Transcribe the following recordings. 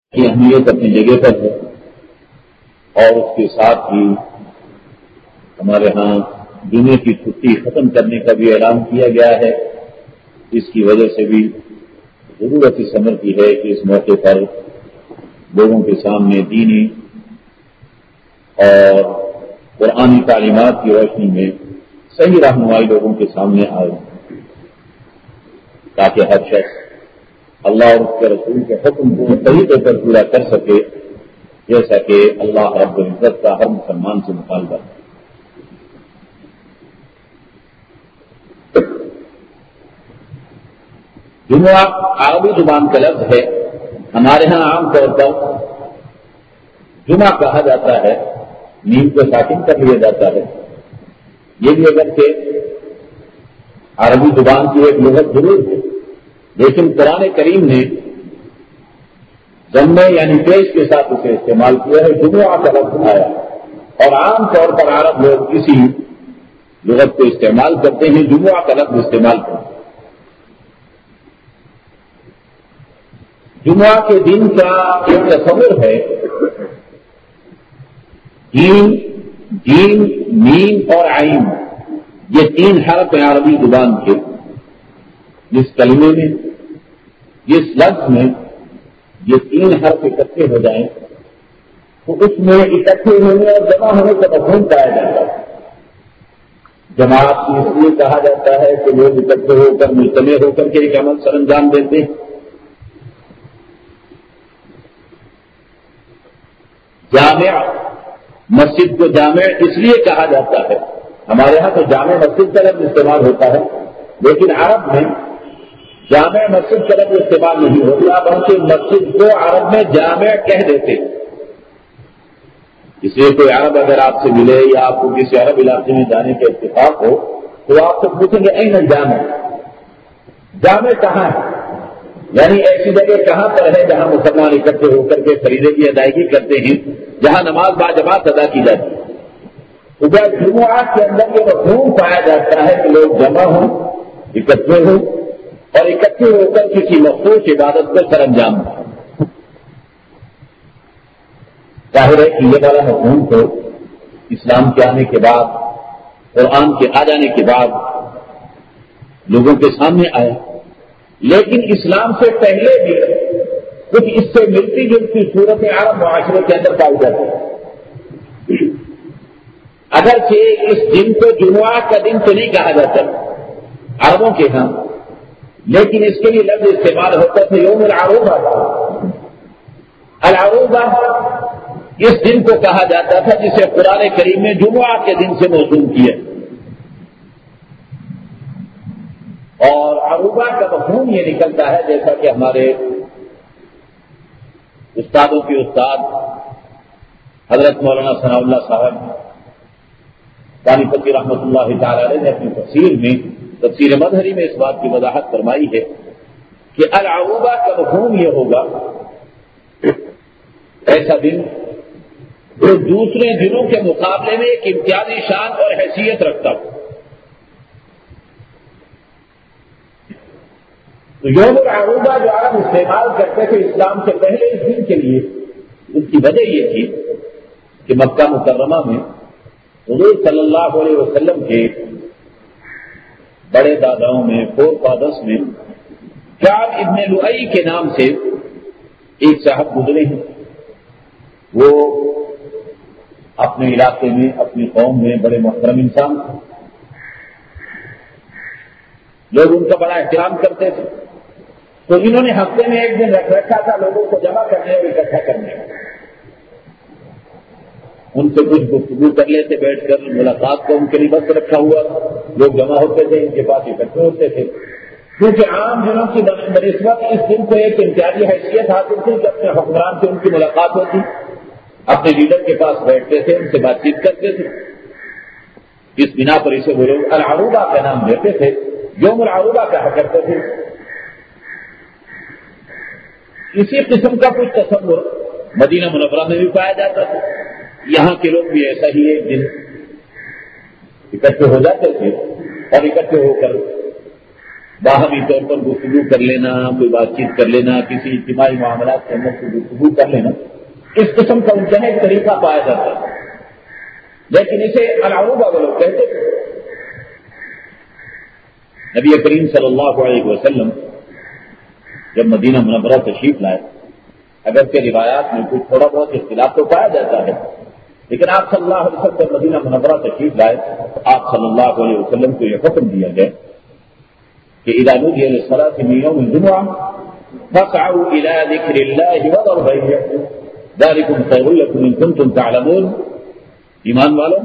کی اہمیت اپنی جگہ پر ہے، اور اس کے ساتھ ہی ہمارے ہاں جمعے کی چھٹی ختم کرنے کا بھی اعلان کیا گیا ہے۔ اس کی وجہ سے بھی ضرورت اس امر کی ہے کہ اس موقع پر لوگوں کے سامنے دینی اور قرآنی تعلیمات کی روشنی میں صحیح رہنمائی لوگوں کے سامنے آئے، تاکہ ہر شخص اللہ اور اس کے رسول کے حکم کو صحیح طور پر پورا کر سکے، جیسا کہ اللہ رب العزت کا ہر مسلمان سے مطالبہ ہے۔ جمعہ عربی زبان کا لفظ ہے، ہمارے ہاں عام طور پر جمعہ کہا جاتا ہے، نیم کو ساکن کر لیا جاتا ہے۔ یہ بھی اگرچہ عربی زبان کی ایک لغت ضرور ہے، لیکن قرآن کریم نے ضمے یعنی پیش کے ساتھ اسے استعمال کیا ہے، جمعہ کا لفظ آیا، اور عام طور پر عرب لوگ اسی لغت کو استعمال کرتے ہیں، جمعہ کا لفظ استعمال کرتے ہیں۔ جمعہ کے دن کا ایک تصور ہے، جیم، میم اور عین، یہ تین حرف ہیں عربی زبان کے۔ جس کلمے میں، جس لفظ میں یہ تین حرف اکٹھے ہو جائیں تو اس میں اکٹھے ہونے اور جمع ہونے کا مفہوم پایا جاتا ہے۔ جماعت اس لیے کہا جاتا ہے کہ لوگ اکٹھے ہو کر مجتمع ہو کر کے ایک عمل سر انجام دیتے ہیں۔ جامع، مسجد کو جامع اس لیے کہا جاتا ہے، ہمارے ہاں تو جامع مسجد کا لفظ استعمال ہوتا ہے، لیکن عرب میں جامع مسجد کا لفظ استعمال نہیں ہوتا، بلکہ مسجد کو عرب میں جامع کہہ دیتے۔ اس لیے کوئی عرب اگر آپ سے ملے یا آپ کو کسی عرب علاقے میں جانے کا اتفاق ہو تو آپ سے پوچھیں گے این جامع، جامع کہاں ہے؟ یعنی ایسی جگہ کہاں پر ہے جہاں مسلمان اکٹھے ہو کر کے فریضے کی ادائیگی کرتے ہیں، جہاں نماز باجماعت ادا کی جاتی ہے۔ تو جب جمعات کے اندر یہ مفہوم پایا جاتا ہے کہ لوگ جمع ہوں، اکٹھے ہوں اور اکٹھے ہو کر کسی مخصوص عبادت کو سر انجام دیں۔ ظاہر ہے کہ یہ والا مفہوم تو اسلام کے آنے کے بعد، قرآن کے آ جانے کے بعد لوگوں کے سامنے آیا، لیکن اسلام سے پہلے بھی کچھ اس سے ملتی جلتی صورتیں عرب معاشرے کے اندر پائی جاتی ہیں۔ اگرچہ اس دن کو جمعہ کا دن تو نہیں کہا جاتا عربوں کے ہاں، لیکن اس کے لیے لفظ استعمال ہوتا تھا یوم العروبہ۔ العروبہ اس دن کو کہا جاتا تھا جسے قرآن کریم نے جمعہ کے دن سے موسوم کیا، اور عروبہ کا مفہوم یہ نکلتا ہے جیسا کہ ہمارے استادوں کے استاد حضرت مولانا ثناء اللہ صاحب دانی پتی رحمۃ اللہ تعالی علیہ نے اپنی تفسیر میں، تفسیر مظہری میں اس بات کی وضاحت فرمائی ہے کہ العروبہ کا مفہوم یہ ہوگا ایسا دن جو دوسرے دنوں کے مقابلے میں ایک امتیازی شان اور حیثیت رکھتا ہو۔ تو یوم العروبہ جو عرب استعمال کرتے تھے اسلام سے پہلے اس دن کے لیے، اس کی وجہ یہ تھی کہ مکہ مکرمہ میں حضور صلی اللہ علیہ وسلم کے بڑے داداؤں میں، فور فادرس میں کعب ابن لؤی کے نام سے ایک صاحب گزرے ہیں۔ وہ اپنے علاقے میں، اپنی قوم میں بڑے محترم انسان تھے، لوگ ان کا بڑا احترام کرتے تھے۔ تو انہوں نے ہفتے میں ایک دن رکھ رکھا تھا لوگوں کو جمع کرنے اور اکٹھا کرنے، ان سے کچھ گفتگو کر لیتے بیٹھ کر، ملاقات کو ان کے لیے بس رکھا ہوا، لوگ جمع ہوتے تھے، ان کے پاس اکٹھے ہوتے تھے، کیونکہ عام دنوں کی بنسبت اس دن کو ایک امتیازی حیثیت حاصل تھی کہ اپنے حکمران سے ان کی ملاقات ہوتی، اپنے لیڈر کے پاس بیٹھتے تھے، ان سے بات چیت کرتے تھے۔ اس بنا پر اسے وہ لوگ العروبہ کا نام دیتے تھے، یوم العروبہ کہا کرتے تھے۔ اسی قسم کا کچھ تصور مدینہ منورہ میں بھی پایا جاتا تھا، یہاں کے لوگ بھی ایسا ہی ایک دن اکٹھے ہو جاتے تھے اور اکٹھے ہو کر باہمی طور پر گفتگو کر لینا، کوئی بات چیت کر لینا، کسی اجتماعی معاملات کے اندر کوئی گفتگو کر لینا، اس قسم کا ان کا ایک طریقہ پایا جاتا ہے، لیکن اسے العروبہ وہ لوگ کہتے تھے۔ نبی کریم صلی اللہ علیہ وسلم جب مدینہ منورہ تشریف لائے، اگرچہ روایات میں کچھ تھوڑا بہت اختلاف تو پایا جاتا ہے، لیکن آپ صلی اللہ علیہ وسلم جب مدینہ منورہ تشریف لائے تو آپ صلی اللہ علیہ وسلم کو یہ حکم دیا گیا کہ اذا نودي للصلاة من يوم الجمعة فاسعوا إلى ذكر الله وذروا البيع ذلكم خير لكم إن كنتم تعلمون۔ ایمان والوں،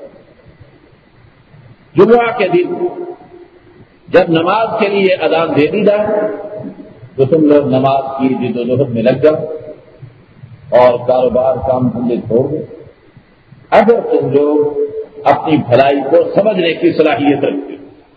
جمعہ کے دن جب نماز کے لیے اذان دے دی جائے تو تم لوگ نماز کی جد و جہد میں لگ جاؤ اور کاروبار کام دھندے چھوڑ دو، اگر تم لوگ اپنی بھلائی کو سمجھنے کی صلاحیت رکھتے۔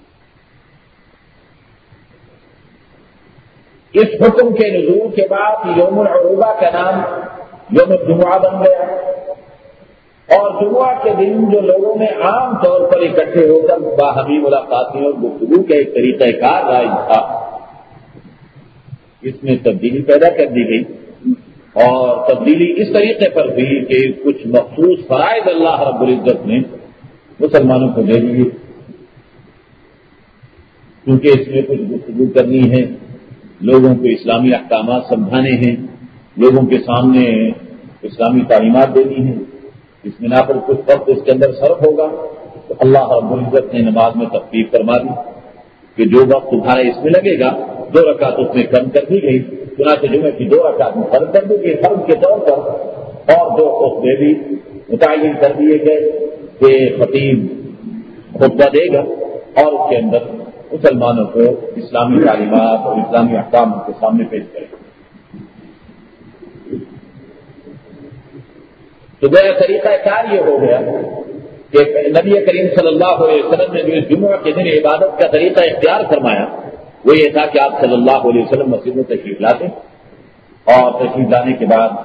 اس حکم کے نزول کے بعد یوم العروبہ کا نام یوم الجمعہ بن گیا، اور جمعہ کے دن جو لوگوں میں عام طور پر اکٹھے ہو کر باہمی ملاقاتیں اور گفتگو کا ایک طریقہ کار رائج تھا، اس میں تبدیلی پیدا کر دی گئی، اور تبدیلی اس طریقے پر بھی کہ کچھ مخصوص فرائض اللہ رب العزت نے مسلمانوں کو دے دیے، کیونکہ اس میں کچھ گفتگو کرنی ہے، لوگوں کو اسلامی احکامات سمجھانے ہیں، لوگوں کے سامنے اسلامی تعلیمات دینی ہیں، اس بنا پر کچھ وقت اس کے اندر صرف ہوگا، تو اللہ رب العزت نے نماز میں تخفیف فرما دی کہ جو وقت تمہارا اس میں لگے گا 2 رکعت اس میں کم کر دی گئی، چنانچہ جمعے کی 2 رکعت میں فرض کر دی گئی فرض کے طور پر، اور 2 خطبے بھی متعین کر دیے گئے کہ خطیب خطبہ دے گا اور اس کے اندر مسلمانوں کو اسلامی تعلیمات اور اسلامی احکام کے سامنے پیش کرے گا۔ تو گویا طریقہ کار یہ ہو گیا کہ نبی کریم صلی اللہ علیہ وسلم نے جو اس جمعہ کے دن عبادت کا طریقہ اختیار فرمایا وہ یہ تھا کہ آپ صلی اللہ علیہ وسلم مسجد میں تشریف لاتے، اور تشریف لانے کے بعد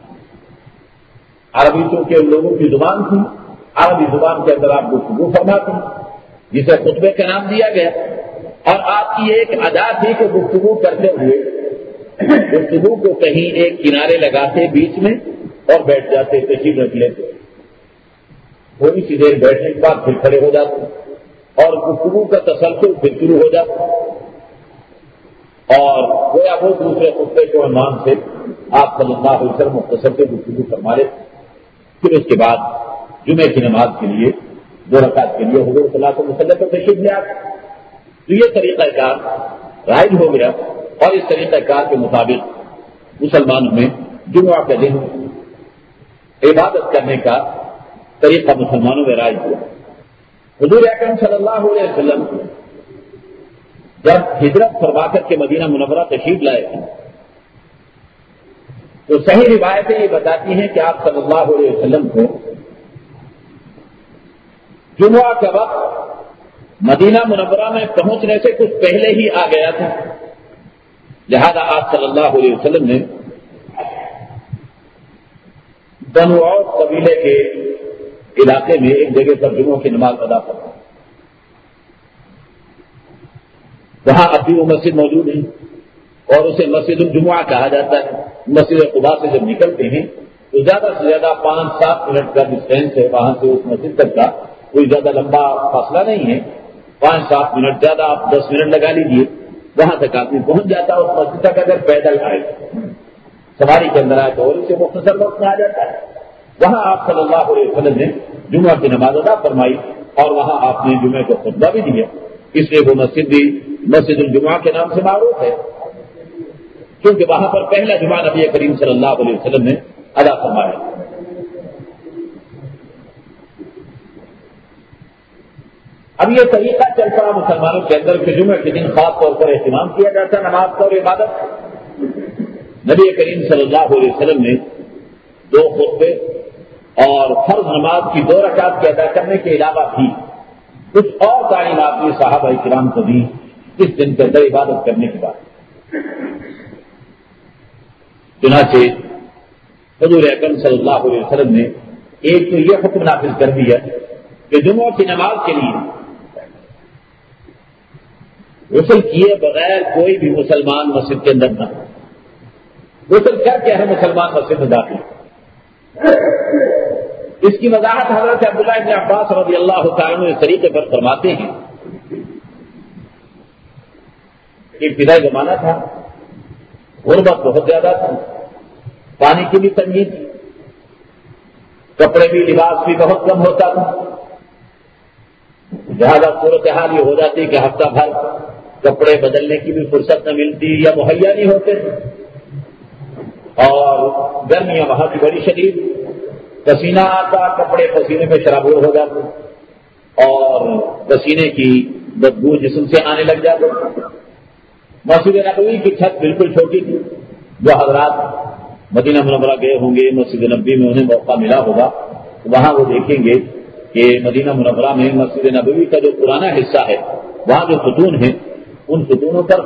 عربی چونکہ ان لوگوں کی زبان تھی، عربی زبان کے اندر آپ گفتگو فرماتے جسے خطبے کا نام دیا گیا، اور آپ کی ایک ادا تھی کہ گفتگو کرتے ہوئے گفتگو کو کہیں ایک کنارے لگاتے بیچ میں اور بیٹھ جاتے، تشریف رکھ لیتے، تھوڑی سی دیر بیٹھنے کے بعد پھر کھڑے ہو جاتے اور گفتگو کا تسلسل پھر شروع ہو جاتا، اور گویا وہ دوسرے خطبے کے عنوان سے آپ صلی اللہ علیہ وسلم مختصر سے گفتگو فرما لیتے، پھر اس کے بعد جمعے کی نماز کے لیے 2 رکعت کے لیے حضور صلی اللہ علیہ وسلم پر تشریف لے آتے۔ تو یہ طریقہ کار رائج ہو گیا، اور اس طریقہ کار کے مطابق مسلمانوں میں جمعہ کے دن عبادت کرنے کا طریقہ مسلمانوں میں رائج ہوا۔ حضور اکرم صلی اللہ علیہ وسلم جب ہجرت فرما کر کے مدینہ منورہ تشریف لائے تھے تو صحیح روایتیں یہ بتاتی ہیں کہ آپ صلی اللہ علیہ وسلم کو جمعہ کا وقت مدینہ منورہ میں پہنچنے سے کچھ پہلے ہی آ گیا تھا، لہذا آپ صلی اللہ علیہ وسلم نے بنو اوس قبیلے کے علاقے میں ایک جگہ پر جمعہ کی نماز ادا فرمائی۔ وہاں اب بھی وہ مسجد موجود ہے اور اسے مسجد الجمعہ کہا جاتا ہے۔ مسجد قباء سے جب نکلتے ہیں تو زیادہ سے زیادہ 5-7 منٹ کا ڈسٹینس ہے وہاں سے اس مسجد تک کا، کوئی زیادہ لمبا فاصلہ نہیں ہے، 5-7 منٹ، زیادہ آپ 10 منٹ لگا لیجیے، وہاں تک آدمی پہنچ جاتا ہے۔ اس مسجد تک اگر پیدل آئے، سواری کے اندر آئے تو اور اسے مختصر وقت میں آ جاتا ہے۔ وہاں آپ صلی اللہ علیہ وسلم نے جمعہ کی نماز ادا فرمائی، اور وہاں آپ نے جمعے کو خطبہ بھی دیا، اس لیے وہ مسجد بھی مسجد الجمعہ کے نام سے معروف ہے، کیونکہ وہاں پر پہلا جمعہ نبی کریم صلی اللہ علیہ وسلم نے ادا فرمایا۔ اب یہ طریقہ چل پڑا مسلمانوں کے اندر کہ جمعہ کے دن خاص طور پر اہتمام کیا جاتا نماز کا اور عبادت۔ نبی کریم صلی اللہ علیہ وسلم نے 2 خطبے اور فرض نماز کی 2 رکعت کے ادا کرنے کے علاوہ بھی کچھ اور تعلیمات بھی صحابہ کرام کو دی اس دن کے اندر عبادت کرنے کے بعد۔ چنانچہ حضور اکرم صلی اللہ علیہ وسلم نے ایک تو یہ حکم نافذ کر دیا کہ جمعہ کی نماز کے لیے غسل کیے بغیر کوئی بھی مسلمان مسجد کے اندر نہ، غسل کر کے ہر مسلمان مسجد میں داخل۔ اس کی وضاحت حضرت عبداللہ ابن عباس رضی اللہ تعالیٰ عنہ اس طریقے پر فرماتے ہیں کہ ابتدائی زمانہ تھا، غربت بہت زیادہ تھی، پانی کی بھی تنگی تھی، کپڑے بھی لباس بھی بہت کم ہوتا تھا، لہٰذا صورتحال یہ ہو جاتی کہ ہفتہ بھر کپڑے بدلنے کی بھی فرصت نہ ملتی یا مہیا نہیں ہوتے، اور گرمیاں وہاں کی بڑی شدید، پسینہ آتا، کپڑے پسینے میں شرابور ہو جاتے اور پسینے کی بدبو جسم سے آنے لگ جاتے۔ مسجد نبوی کی چھت بالکل چھوٹی تھی، جو حضرات مدینہ منورہ گئے ہوں گے، مسجد نبوی میں انہیں موقع ملا ہوگا تو وہاں وہ دیکھیں گے کہ مدینہ منورہ میں مسجد نبوی کا جو پرانا حصہ ہے وہاں جو ستون ہیں ان ستونوں پر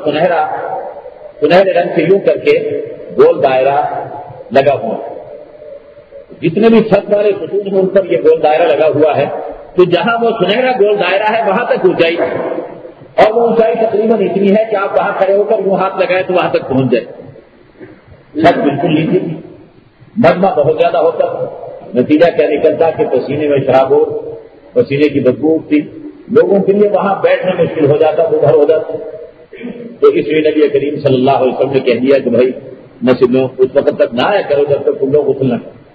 سنہرے رنگ سے یوں کر کے گول دائرہ لگا ہوا ہے، جتنے بھی چھت والے ستون ہیں ان پر یہ گول دائرہ لگا ہوا ہے، تو جہاں وہ سنہرا گول دائرہ ہے وہاں تک اونچائی، اور وہ اونچائی تقریباً اتنی ہے کہ آپ وہاں کھڑے ہو کر وہ ہاتھ لگائے تو وہاں تک پہنچ جائے۔ چھت بالکل نیچے تھی، مجمع بہت زیادہ ہوتا تھا، نتیجہ کیا نکلتا کہ پسینے میں شراب ہو، پسینے کی بدبو تھی، لوگوں کے لیے وہاں بیٹھنا مشکل ہو جاتا، ادھر ہو جاتا۔ تو اس لیے نبی کریم صلی اللہ علیہ وسلم نے کہہ دیا کہ بھائی مسجد میں اس وقت تک نہ آیا کرو جب تک تم لوگ غسل نہ کرو۔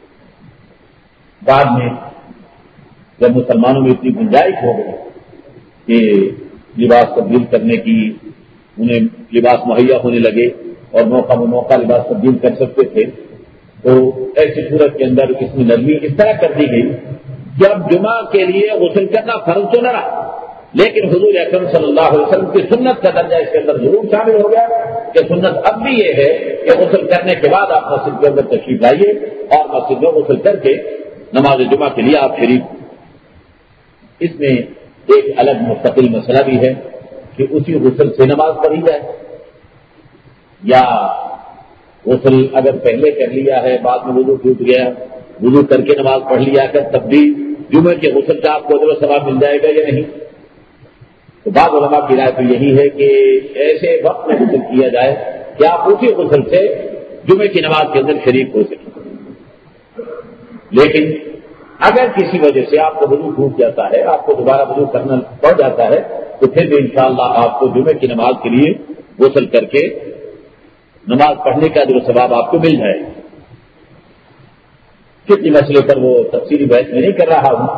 بعد میں جب مسلمانوں میں اتنی گنجائش ہو گئی کہ لباس تبدیل کرنے کی، انہیں لباس مہیا ہونے لگے اور موقع بموقع لباس تبدیل کر سکتے تھے، تو ایسی صورت کے اندر اس میں نرمی اس طرح کر دی گئی کہ اب جمعہ کے لیے غسل کرنا فرض تو نہ رہا، لیکن حضور اکرم صلی اللہ علیہ وسلم کی سنت کا درجہ اس کے اندر ضرور شامل ہو گیا کہ سنت اب بھی یہ ہے کہ غسل کرنے کے بعد آپ مسجد کے اندر تشریف لائیے اور مسجد میں غسل کر کے نماز جمعہ کے لیے آپ شریک۔ اس میں ایک الگ مستقل مسئلہ بھی ہے کہ اسی غسل سے نماز پڑھی جائے، یا غسل اگر پہلے کر لیا ہے بعد میں وضو ٹوٹ گیا، وضو کر کے نماز پڑھ لیا کر تب بھی جمعے کے غسل کا آپ کو اجر و ثواب مل جائے گا یا نہیں؟ تو بعض علماء کی رائے تو یہی ہے کہ ایسے وقت میں غسل کیا جائے کہ آپ اسی غسل سے جمعے کی نماز کے اندر شریک ہو سکیں، لیکن اگر کسی وجہ سے آپ کو وضو ٹوٹ جاتا ہے، آپ کو دوبارہ وضو کرنا پڑ جاتا ہے، تو پھر بھی انشاءاللہ آپ کو جمعے کی نماز کے لیے غسل کر کے نماز پڑھنے کا اجر و ثواب آپ کو مل جائے۔ کتنے مسئلے پر وہ تفصیلی بحث میں نہیں کر رہا ہوں،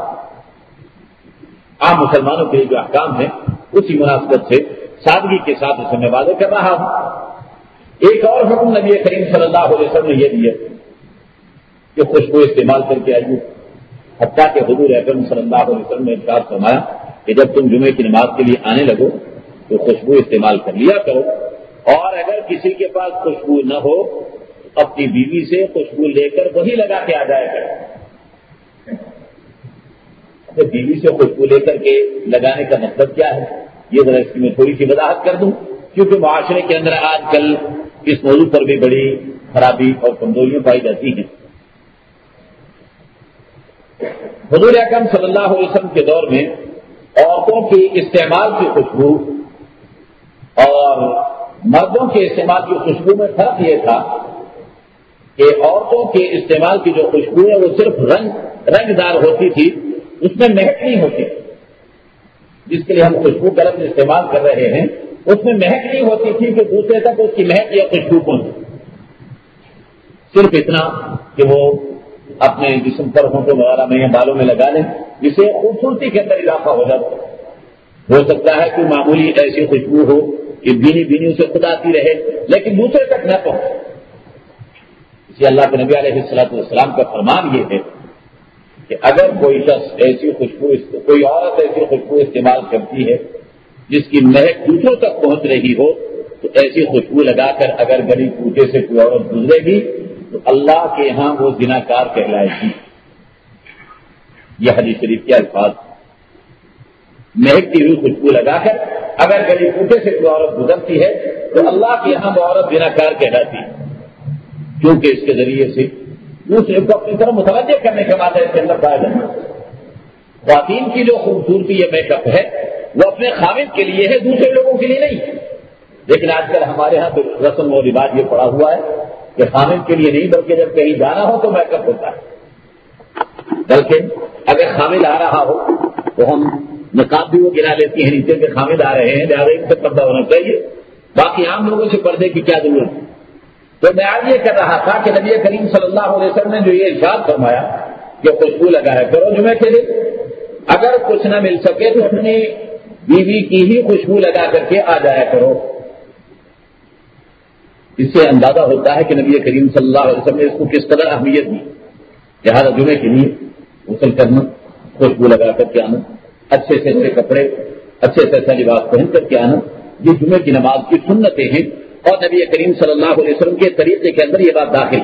عام مسلمانوں کے لیے جو احکام ہیں اسی مناسبت سے سادگی کے ساتھ اسے میں واضح کر رہا ہوں۔ ایک اور حکم نبی کریم صلی اللہ علیہ وسلم نے یہ دیا کہ خوشبو استعمال کر کے آئیے، حتیٰ کہ حضور اکرم صلی اللہ علیہ وسلم نے ارشاد فرمایا کہ جب تم جمعے کی نماز کے لیے آنے لگو تو خوشبو استعمال کر لیا کرو، اور اگر کسی کے پاس خوشبو نہ ہو اپنی بیوی سے خوشبو لے کر وہی لگا کے آ جائے گا۔ بیوی سے خوشبو لے کر کے لگانے کا مطلب کیا ہے، یہ ذرا اس کی میں تھوڑی سی وضاحت کر دوں، کیونکہ معاشرے کے اندر آج کل اس موضوع پر بھی بڑی خرابی اور کمزوریاں پائی جاتی ہیں۔ حضور اکرم صلی اللہ علیہ وسلم کے دور میں عورتوں کی استعمال کی خوشبو اور مردوں کے استعمال کی خوشبو میں فرق یہ تھا کہ عورتوں کے استعمال کی جو خوشبو ہے وہ صرف رنگ دار ہوتی تھی، اس میں مہک نہیں ہوتی، جس کے لیے ہم خوشبو کا لفظ استعمال کر رہے ہیں اس میں مہک نہیں ہوتی تھی کہ دوسرے تک اس کی مہک یا خوشبو پہنچے، صرف اتنا کہ وہ اپنے جسم پر ہونٹوں وغیرہ میں یا بالوں میں لگا لیں، جسے خوبصورتی کے اندر اضافہ ہو جاتا۔ ہو سکتا ہے کہ معمولی ایسی خوشبو ہو کہ بینی بینی اسے خود آتی رہے لیکن دوسرے تک نہ پہنچے۔ اسی اللہ کے نبی علیہ الصلوۃ والسلام کا فرمان یہ ہے کہ اگر کوئی شخص ایسی خوشبو، کوئی عورت ایسی خوشبو استعمال کرتی ہے جس کی مہک دوسروں تک پہنچ رہی ہو، تو ایسی خوشبو لگا کر اگر گلی کوچے سے کوئی عورت گزرے گی تو اللہ کے یہاں وہ زناکار کہلائے گی۔ یہ حدیث شریف کے الفاظ، مہکتی ہوئی خوشبو لگا کر اگر گلی کوٹے سے کوئی عورت گزرتی ہے تو اللہ کے یہاں وہ عورت زناکار کہلاتی ہے، کیونکہ اس کے ذریعے سے دوسرے کو اپنی طرف متوجہ کرنے کا بات ہے اس کے اندر پایا جاتا ہے۔ خواتین کی جو خوبصورتی یہ میک اپ ہے وہ اپنے خامد کے لیے ہے، دوسرے لوگوں کے لیے نہیں. لیکن آج کل ہمارے ہاں تو رسم و رواج یہ پڑا ہوا ہے کہ خامد کے لیے نہیں بلکہ جب کہیں جانا ہو تو میک اپ ہوتا ہے. بلکہ اگر خامد آ رہا ہو تو ہم نقاب بھی وہ گرا لیتی ہیں نیچے کے خامد آ رہے ہیں لہٰذا ان سے پردہ ہونا چاہیے، باقی عام لوگوں سے پردے کی کیا ضرورت ہے. تو میں آج یہ کر رہا تھا کہ نبی کریم صلی اللہ علیہ وسلم نے جو یہ ارشاد فرمایا کہ خوشبو لگایا کرو جمعے کے دن، اگر کچھ نہ مل سکے تو اپنی بیوی کی ہی خوشبو لگا کر کے آ جایا کرو. اس سے اندازہ ہوتا ہے کہ نبی کریم صلی اللہ علیہ وسلم نے اس کو کس قدر اہمیت دی. لہٰذا جمعے کے لیے غسل کرنا، خوشبو لگا کر کے آنا، اچھے سے اچھے کپڑے، اچھے سے اچھا لباس پہن کر کے آنا، یہ جمعے کی نماز کی سنتیں ہیں اور نبی کریم صلی اللہ علیہ وسلم کے طریقے کے اندر یہ بات داخل.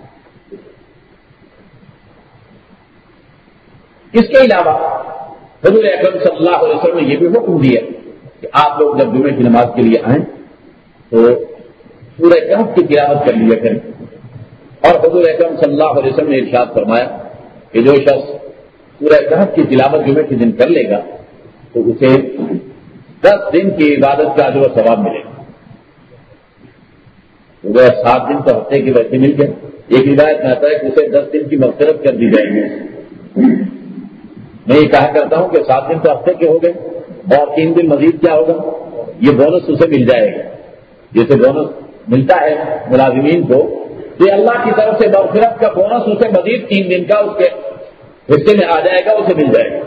اس کے علاوہ حضور اکرم صلی اللہ علیہ وسلم نے یہ بھی حکم دیا کہ آپ لوگ جب جمعے کی نماز کے لیے آئیں تو سورہ کہف کی تلاوت کر لیا کریں. اور حضور اکرم صلی اللہ علیہ وسلم نے ارشاد فرمایا کہ جو شخص سورہ کہف کی تلاوت جمعے کے دن کر لے گا تو اسے 10 دن کی عبادت کا اجر و ثواب ملے گا. 7 دن تو ہفتے کے ویسے مل گئے. ایک روایت میں آتا ہے کہ اسے 10 دن کی مغفرت کر دی جائے گی. میں یہ کہا کرتا ہوں کہ 7 دن تو ہفتے کے ہو گئے اور 3 دن مزید کیا ہوگا، یہ بونس اسے مل جائے گا. جیسے بونس ملتا ہے ملازمین کو، یہ اللہ کی طرف سے مغفرت کا بونس اسے مزید 3 دن کا اس کے حصے میں آ جائے گا، اسے مل جائے گا.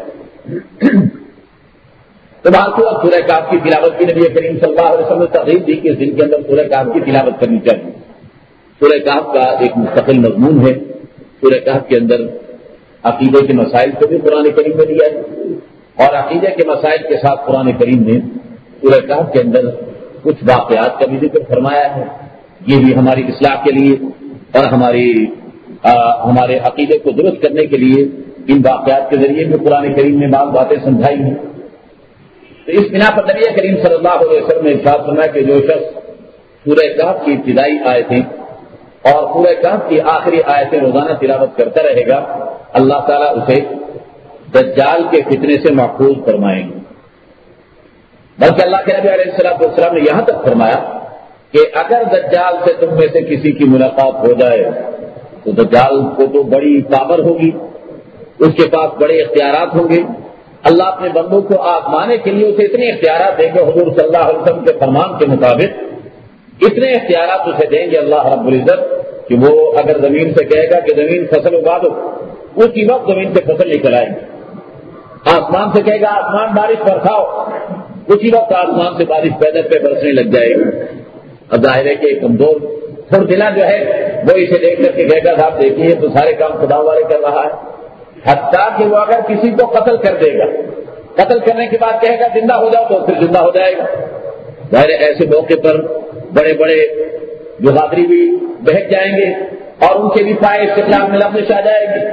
تو بات سورہ کہف کی تلاوت کی نبی کریم صلی اللہ علیہ وسلم نے ترغیب دی کہ اس دن کے اندر سورہ کہف کی تلاوت کرنی چاہیے. سورہ کہف کا ایک مستقل مضمون ہے. سورہ کہف کے اندر عقیدے کے مسائل کو بھی قرآن کریم میں دیا ہے اور عقیدے کے مسائل کے ساتھ قرآن کریم نے سورہ کہف کے اندر کچھ واقعات کا بھی ذکر فرمایا ہے. یہ بھی ہماری اصلاح کے لیے اور ہمارے عقیدے کو درست کرنے کے لیے ان واقعات کے ذریعے بھی قرآن کریم نے بعض باتیں سمجھائی ہیں. تو اس بنا پر نبی کریم صلی اللہ علیہ وسلم نے ارشاد فرمایا کہ جو شخص سورہ کہف کی ابتدائی آیتیں اور سورہ کہف کی آخری آیتیں روزانہ تلاوت کرتا رہے گا، اللہ تعالیٰ اسے دجال کے فتنے سے محفوظ فرمائیں گے. بلکہ اللہ کے نبی علیہ السلام نے یہاں تک فرمایا کہ اگر دجال سے تم میں سے کسی کی ملاقات ہو جائے تو دجال کو تو بڑی پاور ہوگی، اس کے پاس بڑے اختیارات ہوں گے. اللہ اپنے بندوں کو آزمانے کے لیے اسے اتنے اختیارات دیں گے، حضور صلی اللہ علیہ وسلم کے فرمان کے مطابق اتنے اختیارات اسے دیں گے اللہ رب العزت کہ وہ اگر زمین سے کہے گا کہ زمین فصل اگا دو، اسی وقت زمین سے فصل نکل آئے گی. آسمان سے کہے گا آسمان بارش برساؤ، اسی وقت آسمان سے بارش پیدل پہ برسنے لگ جائے گی. اب ظاہر ہے کہ کمزور تھوڑ دلا جو ہے وہ اسے دیکھ کر کے کہے گا صاحب دیکھیے تو سارے کام خدا والے کر رہا ہے. حتیٰ کہ وہ اگر کسی کو قتل کر دے گا، قتل کرنے کے بعد کہے گا زندہ ہو جاؤ تو پھر زندہ ہو جائے گا. ظاہر ایسے موقع پر بڑے بڑے جو غادری بھی بہک جائیں گے اور ان کے بھی پائے استقلال میں لفظ آ جائے گی.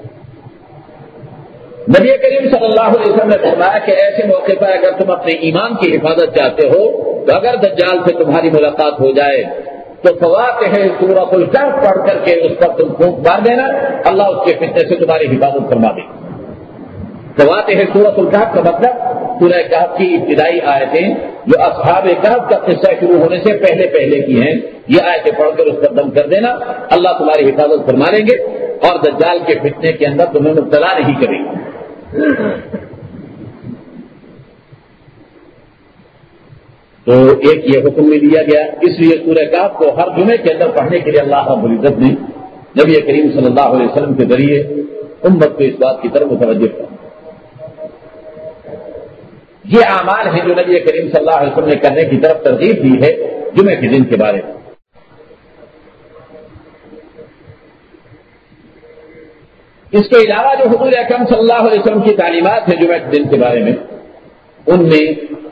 نبی کریم صلی اللہ علیہ وسلم نے فرمایا کہ ایسے موقع پر اگر تم اپنے ایمان کی حفاظت چاہتے ہو تو اگر دجال سے تمہاری ملاقات ہو جائے تو فواکہ سورۃ الکہف پڑھ کر کے اس پر تم پھونک مار دینا، اللہ اس کے فتنے سے تمہاری حفاظت فرما دے. فواکہ سورۃ الکہف کا مطلب سورہ کہف کی ابتدائی آیتیں جو اصحاب کہف کا قصہ شروع ہونے سے پہلے کی ہیں، یہ آیتیں پڑھ کر اس پر دم کر دینا، اللہ تمہاری حفاظت فرما لیں گے اور دجال کے فتنے کے اندر تمہیں مبتلا نہیں کریں گے. تو ایک یہ حکم میں دیا گیا، اس لیے سورہ کہف کو ہر جمعے کے اندر پڑھنے کے لیے اللہ رب العزت نے نبی کریم صلی اللہ علیہ وسلم کے ذریعے امت کو اس بات کی طرف متوجہ کیا. یہ اعمال ہیں جو نبی کریم صلی اللہ علیہ وسلم نے کرنے کی طرف ترغیب دی ہے جمعے کے دن کے بارے میں. اس کے علاوہ جو حضور اکرم صلی اللہ علیہ وسلم کی تعلیمات ہیں جمعہ کے دن کے بارے میں، ان میں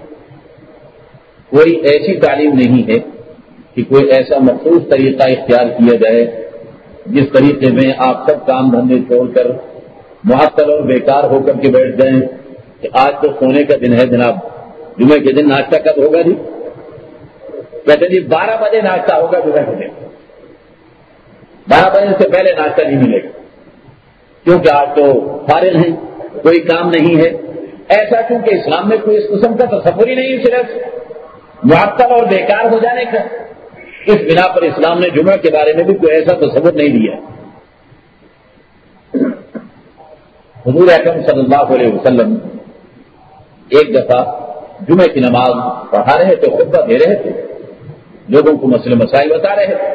کوئی ایسی تعلیم نہیں ہے کہ کوئی ایسا مخصوص طریقہ اختیار کیا جائے جس طریقے میں آپ سب کام دھندے چھوڑ کر معطل اور بیکار ہو کر کے بیٹھ جائیں کہ آج تو سونے کا دن ہے جناب، جمعے کے دن ناشتہ کب ہوگا جی؟ کہتے جی 12 بجے ناشتہ ہوگا جمعے کے دن. 12 بجے سے پہلے ناشتہ نہیں ملے گا کیونکہ آج تو فارغ ہیں، کوئی کام نہیں ہے، ایسا چونکہ اسلام میں کوئی اس قسم کا تصور ہی نہیں، صرف معطل اور بیکار ہو جانے کا، اس بنا پر اسلام نے جمعہ کے بارے میں بھی کوئی ایسا تصور نہیں دیا۔ حضور اکرم صلی اللہ علیہ وسلم ایک دفعہ جمعہ کی نماز پڑھا رہے تھے، خطبہ دے رہے تھے، لوگوں کو مسئلے مسائل بتا رہے تھے۔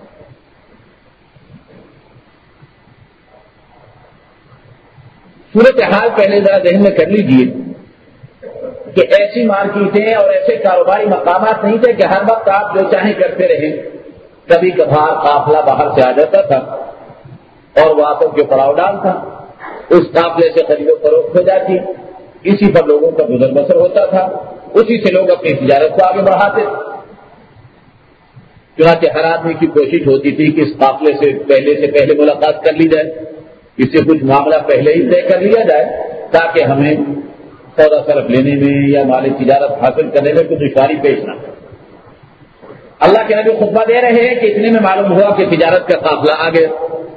صورتحال پہلے ذرا ذہن میں کر لیجیے کہ ایسی مارکیٹیں اور ایسے کاروباری مقامات نہیں تھے کہ ہر وقت آپ جو چاہیں کرتے رہیں۔ کبھی کبھار قافلہ باہر سے آ جاتا تھا اور وہ آپس کے پڑاؤ ڈالتا، اس قافلے سے خرید و فروخت ہو جاتی، اسی پر لوگوں کا گزر بسر ہوتا تھا، اسی سے لوگ اپنی تجارت کو آگے بڑھاتے تھے۔ چنانچہ ہر آدمی کی کوشش ہوتی تھی کہ اس قافلے سے پہلے ملاقات کر لی جائے، اس سے کچھ معاملہ پہلے ہی طے کر لیا جائے تاکہ ہمیں سودا صرف لینے میں یا مال تجارت حاصل کرنے میں کوئی دشواری پیش نہ ہو۔ اللہ کے نبی خطبہ دے رہے ہیں کہ اتنے میں معلوم ہوا کہ تجارت کا قافلہ آ گیا۔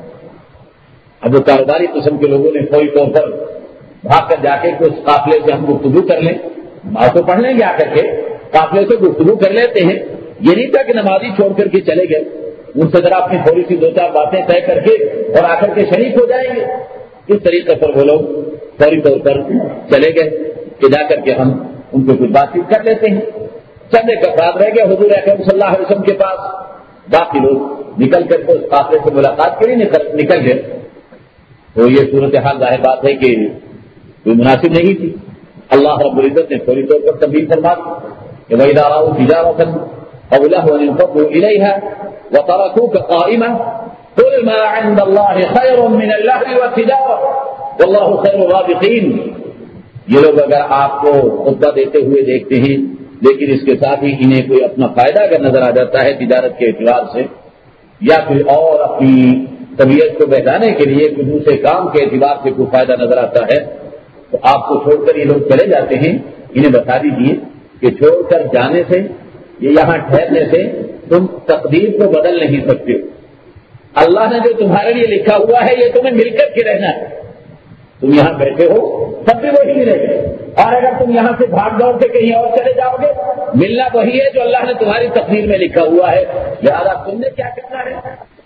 اب وہ کاروباری قسم کے لوگوں نے فوری طور پر بھاگ کر جا کے اس قافلے سے ہم گفتگو کر لیں، بات تو پڑھ لیں گے، آ کر کے قافلے سے گفتگو کر لیتے ہیں۔ یہ نہیں تھا کہ نمازی چھوڑ کر کے چلے گئے، ان سے ذرا اپنی تھوڑی سی دو چار باتیں طے کر کے اور آ کر کے شریک ہو جائیں گے۔ اس طریقے پر وہ لوگ فوری طور پر چلے گئے کہ جا کر کے ہم ان کو کچھ بات چیت کر لیتے ہیں۔ چند ایک افراد رہ گئے حضور اکرم صلی اللہ علیہ وسلم کے پاس، باقی لوگ نکل کر کے اس قافلے سے ملاقات کے لیے نکل گئے۔ تو یہ صورتحال ظاہر بات ہے کہ کوئی مناسب نہیں تھی۔ اللہ رب العزت نے فوری طور پر تنبیہ فرما کہ وَإِذَا رَأَوْا تِجَارَةً أَوْ لَهْوًا انفضوا إِلَيْهَا وَتَرَكُوكَ قَائِمًا قُلْ مَا عِندَ اللَّهِ خَيْرٌ مِّنَ اللَّهْوِ وَالتِّجَارَةِ وَاللَّهُ خَيْرُ الرَّازِقِينَ۔ یہ لوگ اگر آپ کو خطبہ دیتے ہوئے دیکھتے ہیں لیکن اس کے ساتھ ہی انہیں کوئی اپنا فائدہ اگر نظر آ جاتا ہے تجارت کے اعتبار سے یا کوئی اور اپنی طبیعت کو بہلانے کے لیے کوئی دوسرے کام کے اعتبار سے کوئی فائدہ نظر آتا ہے تو آپ کو چھوڑ کر یہ لوگ چلے جاتے ہیں، انہیں بتا دیجیے کہ چھوڑ کر جانے سے یہ یہاں ٹھہرنے سے تم تقدیر کو بدل نہیں سکتے۔ اللہ نے جو تمہارے لیے لکھا ہوا ہے یہ تمہیں مل کر کے رہنا ہے۔ تم یہاں بیٹھے ہو سب بھی وہی رہے گے، اور اگر تم یہاں سے بھاگ دوڑ کے کہیں اور چلے جاؤ گے ملنا وہی ہے جو اللہ نے تمہاری تقدیر میں لکھا ہوا ہے۔ لہٰذا تم نے کیا کرنا ہے؟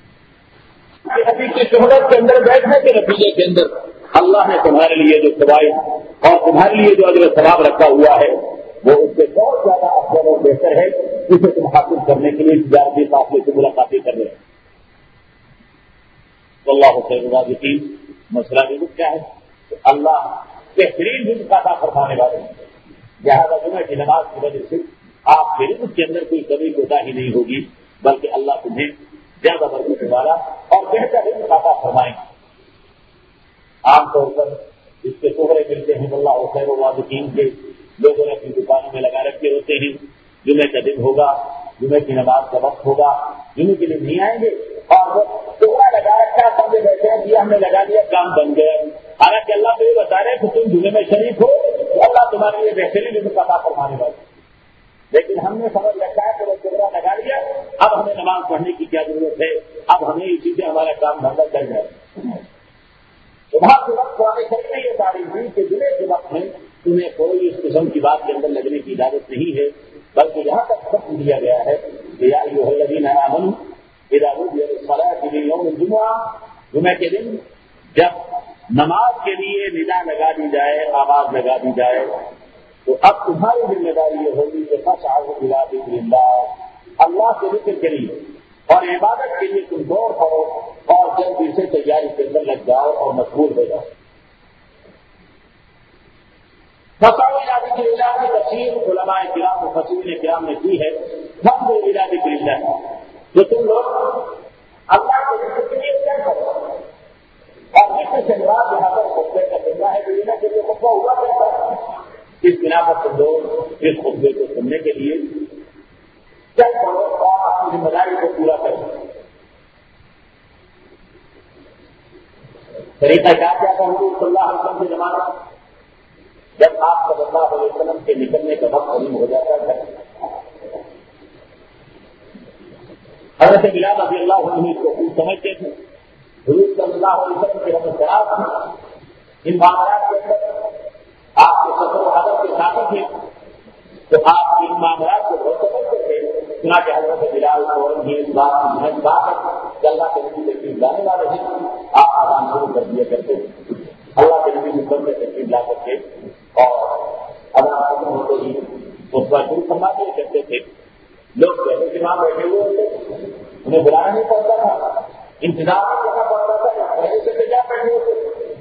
ابھی کی شہرت کے اندر بیٹھنے کے نتیجے کے اندر اللہ نے تمہارے لیے جو فوائد اور تمہارے لیے جو اجر ثواب رکھا ہوا ہے وہ اس سے بہت زیادہ افضل اور بہتر ہے، اسے تم حاصل کرنے کے لیے تجارتی قافلے سے ملاقاتیں کر رہے ہیں۔ اللہ خیر الرازقین۔ مسئلہ بھی کیا ہے کہ اللہ بہترین رزق عطا فرمانے والے ہیں، لہٰذا جمعہ کی نماز کی وجہ سے آپ کے رزق کے اندر کوئی کمی کوتاہی نہیں ہوگی، بلکہ اللہ تمہیں زیادہ برکت والا اور بہتر رزق عطا فرمائیں گے۔ عام طور پر اس کے شہرے ملتے ہیں اللہ خیر الرازقین کے، لوگوں نے اپنی دکانوں میں لگا رکھے ہوتے ہیں، جمعے کا دن ہوگا، جمعے کی نماز کا وقت ہوگا، جمعے کے لیے نہیں آئیں گے اور ٹکڑا لگا رکھا سمجھے بیٹھے ہیں کہ ہم نے لگا دیا کام بن گیا۔ حالانکہ اللہ تو یہ بتا رہے ہیں کہ تم جمعے میں شریک ہو تو اللہ تمہارے لیے بہترین رزق عطا فرمانے والا، لیکن ہم نے سمجھ رکھا ہے کہ وہ ٹکڑا لگا لیا، اب ہمیں نماز پڑھنے کی کیا ضرورت ہے، اب ہمیں اسی سے ہمارا کام دھندا چل جائے۔ صبح کے وقت قرآن کریم میں یہ تعلیم ہوئی کہ جمعے کے وقت میں تمہیں کوئی اس قسم کی بات کے اندر لگنے کی اجازت نہیں ہے، بلکہ یہاں تک حکم دیا گیا ہے کہ یا ایھا الذین آمنوا اذا نودی للصلاۃ من یوم الجمعہ، جمعے کے دن جب نماز کے لیے ندا لگا دی جائے، آواز لگا دی جائے، تو اب تمہاری ذمہ داری یہ ہوگی کہ فاسعوا الی ذکر اللہ، اللہ کے ذکر کے لیے اور عبادت کے لیے تم دوڑ پڑو اور جلدی سے تیاری کے اندر لگ جاؤ اور مشغول ہو جاؤ۔ فاسعوا الی ذکر اللہ کی تفسیر علماء کرام و مفسرین کرام نے کی ہے، فاسعوا الی ذکر اللہ، جو تم لوگ اللہ کے ذکر کے لیے کیا کرو، اور ذکر سے مراد یہاں پر خطبے کا جملہ ہے، جو کے لیے خطبہ ہوا کرتا ہے، اس بنا پر تم لوگ اس خطبے کو سننے کے لیے چل پڑو اور اپنی ذمہ داری کو پورا کرو۔ طریقہ کیا تھا حضور صلی اللہ علیہ وسلم کے زمانہ، جب آپ صلی اللہ علیہ وسلم کے نکلنے کا وقت قریب ہو جاتا تھا، حضرت بلال رضی اللہ عنہ اس کو خوب سمجھتے تھے، حضور صلی اللہ علیہ وسلم کے رمضان ان معاملات کے اندر آپ کے سب اگر وہ حضرت کے ساتھی تھے تو آپ ان معاملات کو بہت سمجھتے تھے. چنانچہ حضرت بلال کو یہ اس بات کی محض بات ہے کہ اللہ کے نبی تشریف لانے والے ہیں, آپ آرام شروع کر دیا کرتے تھے. اللہ کے نبی مقدم میں تشریف لا کر کے اور اگر ختم ہوتے ہی اس بار شروع فرما دیا کرتے تھے. لوگ جیسے کہ وہاں بیٹھے ہوئے ہوتے, انہیں بلانا نہیں پڑتا تھا, انتظار نہیں کرنا پڑتا تھا, پہلے سے تیار بیٹھے ہوتے.